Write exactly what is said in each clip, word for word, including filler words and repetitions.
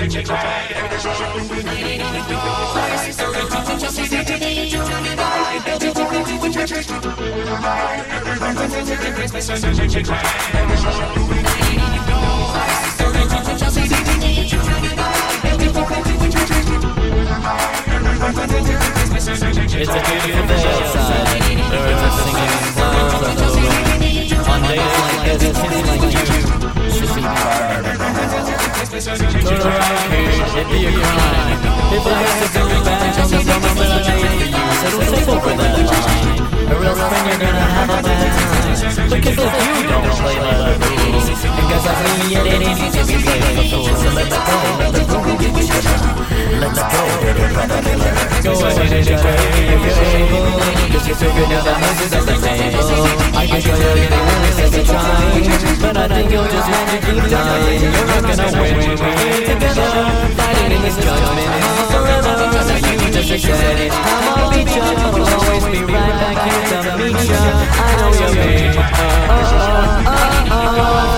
It's a beautiful day outside. Birds are singing, flowers are blooming. On days like this, kids like you should be burned. Go around here, it'd be a crime if I had to do back on the promise that I made for you. So don't take over that line, or else then you're gonna have a bad time. But kids like you don't play by the rules, and guys like me, it ain't easy to be playing the fool. So let that go, let the rule give you shit. Let that go, baby, brother, let it go ahead and try to be if you're able. Cause you figured out that this is at the table. I can tell you're getting nervous as you're trying, but I think you'll just have to keep dying. You're not gonna win when we're here together, fighting in this judgment hall forever. So you just accept it, I'm on beach up, I'll always be right back here to meet ya. I know you're me, oh, oh, oh, oh, oh.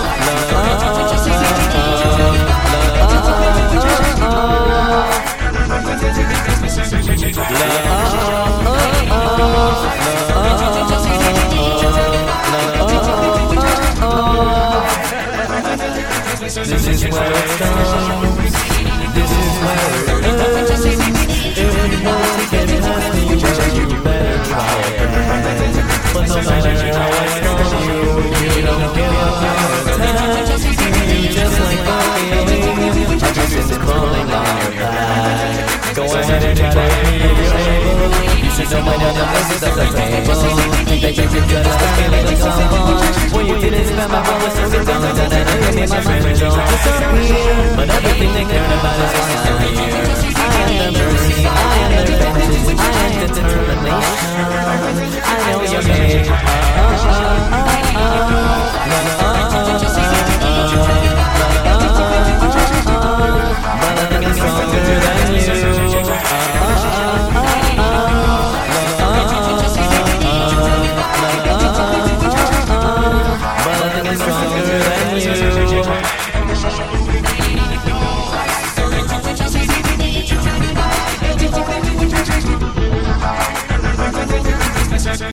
This is where it starts. This is where it ends. It won't get past you, but you better try again. But no matter how I stall you, you don't give up your attack. You just like bullying, my juice is crawling on your back. Go ahead and try to be if you're able. You should know by now the places at the table. Think that you could just calculate like someone. When you didn't spend my brothers, so sit down and then I made my friends all disappear. But everything they